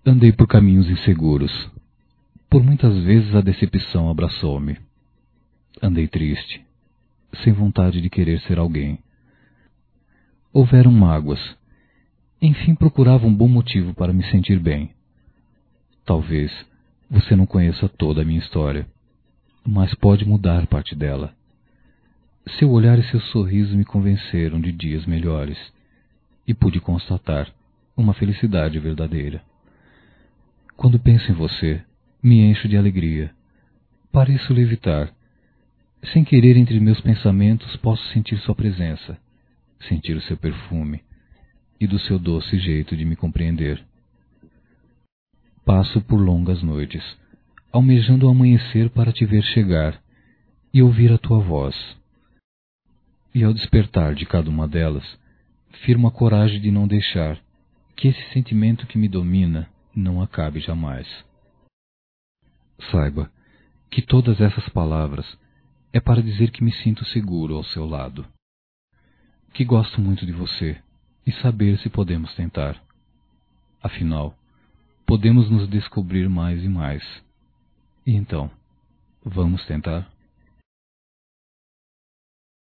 Andei por caminhos inseguros. Por muitas vezes a decepção abraçou-me. Andei triste, sem vontade de querer ser alguém. Houveram mágoas. Enfim, procurava um bom motivo para me sentir bem. Talvez você não conheça toda a minha história, mas pode mudar parte dela. Seu olhar e seu sorriso me convenceram de dias melhores e pude constatar uma felicidade verdadeira. Quando penso em você, me encho de alegria. Pareço levitar. Sem querer, entre meus pensamentos, posso sentir sua presença, sentir o seu perfume e do seu doce jeito de me compreender. Passo por longas noites, almejando o amanhecer para te ver chegar e ouvir a tua voz. E ao despertar de cada uma delas, firmo a coragem de não deixar que esse sentimento que me domina não acabe jamais. Saiba que todas essas palavras é para dizer que me sinto seguro ao seu lado, que gosto muito de você e saber se podemos tentar. Afinal, podemos nos descobrir mais e mais. E então, vamos tentar?